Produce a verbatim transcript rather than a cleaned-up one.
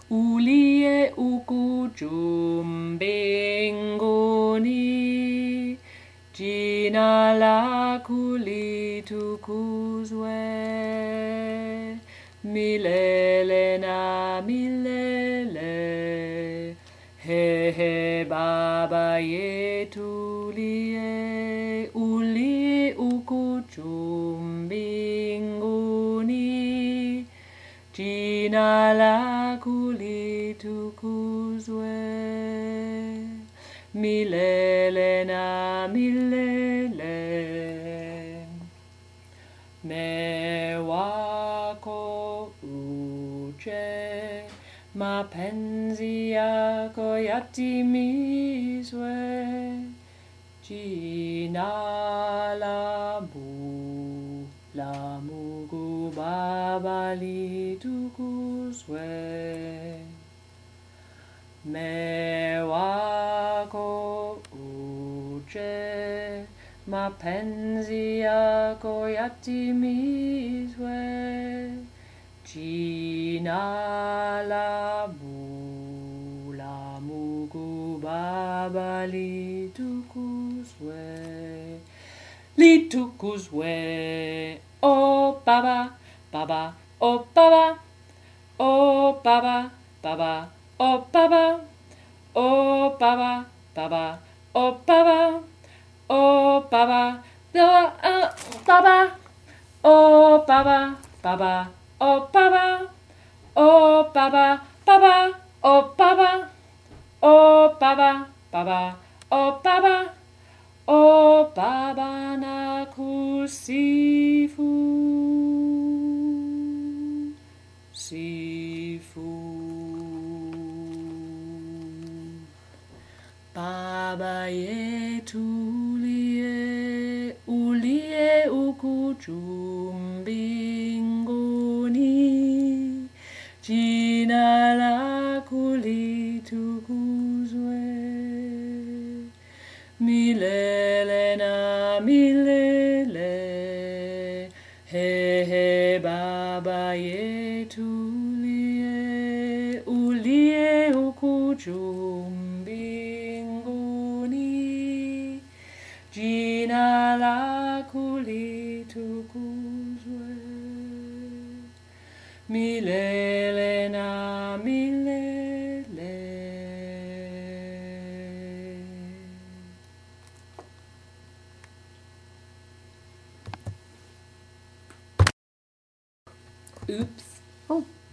uliye ukujumbe mbinguni, jina lako litukuzwe milele na milele. He he Baba yetu uliye uliye ukujumbe mbinguni, jina lako litukuzwe milele na milele. Me wako uje, mapenzi yako yatimizwe, jina la Mungu la Mungu Baba litukuzwe. Me wako uje, mapenzi yako yatimizwe, jina la Mungu la Mungu Baba litukuzwe. Litukuzwe, oh Baba, Baba, oh Baba, oh Baba, Baba, oh Baba, oh Baba, Baba, oh Baba, oh Baba, Baba, oh Baba, Baba, oh Baba, oh Baba, Baba, oh Baba, oh Baba, Baba, oh Baba, oh Baba nakusifu, sifu. Baba yetu uliye uliye ukujumbe mbinguni, jina lako litukuzwe milele na milele. He he Baba yetu uliye uliye ukujumbe mbinguni, jina lako litukuzwe milele na milele. Oops. Oh.